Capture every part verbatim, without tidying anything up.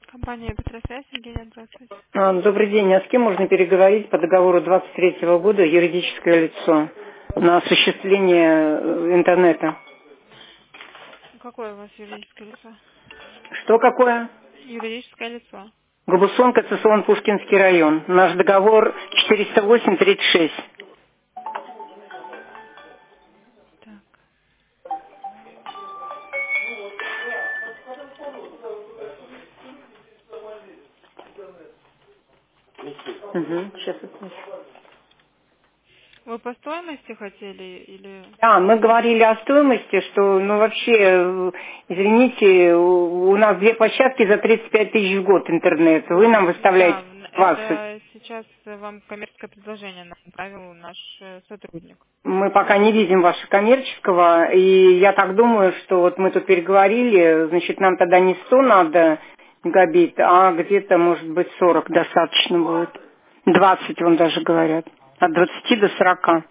Компания «Петросвязь», Евгения, здравствуйте. А, Добрый день. А с кем можно переговорить по договору двадцать третьего года юридическое лицо на осуществление э, интернета? Какое у вас юридическое лицо? Что какое? Юридическое лицо. Габусон, Кацесон, Пушкинский район. Наш договор четыреста восемь тридцать шесть. Так. Угу, сейчас отвечу. Вы по стоимости хотели или... А, мы говорили о стоимости, что, ну, вообще, э, извините, у у нас две площадки за тридцать пять тысяч в год интернет. Вы нам выставляете Да, н- двадцать. это сейчас вам коммерческое предложение направил наш э, сотрудник. Мы пока не видим вашего коммерческого, и я так думаю, что вот мы тут переговорили, значит, нам тогда не сто надо гигабит, а где-то, может быть, сорок достаточно будет. двадцать, вон даже говорят. От двадцати до сорока.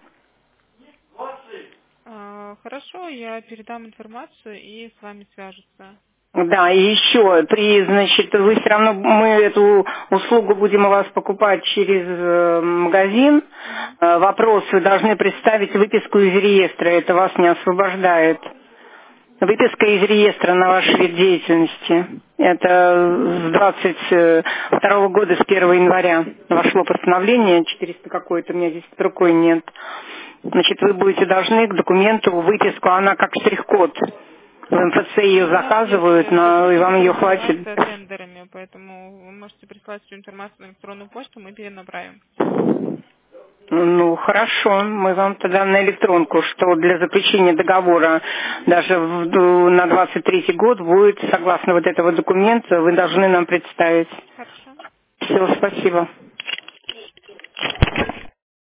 А, Хорошо, я передам информацию и с вами свяжутся. Да, и еще, при, значит, вы все равно, мы эту услугу будем у вас покупать через э, магазин. Мгм. Э, Вопрос, вы должны представить выписку из реестра, это вас не освобождает. Выписка из реестра на ваш вид деятельности. Это с двадцать второго года, с первого января вошло постановление, четыреста какое-то, у меня здесь под рукой нет. Значит, вы будете должны к документу выписку, она как штрих-код. В эм эф цэ ее У нас есть заказывают, э, но и вам специфическая ее хватит. информация тендерами, поэтому вы можете прислать всю информацию на электронную почту, мы перенаправим. Ну, хорошо, мы вам тогда на электронку, что для заключения договора даже в- на двадцать третий год будет, согласно вот этого документа, вы должны нам представить. Хорошо. Все, спасибо.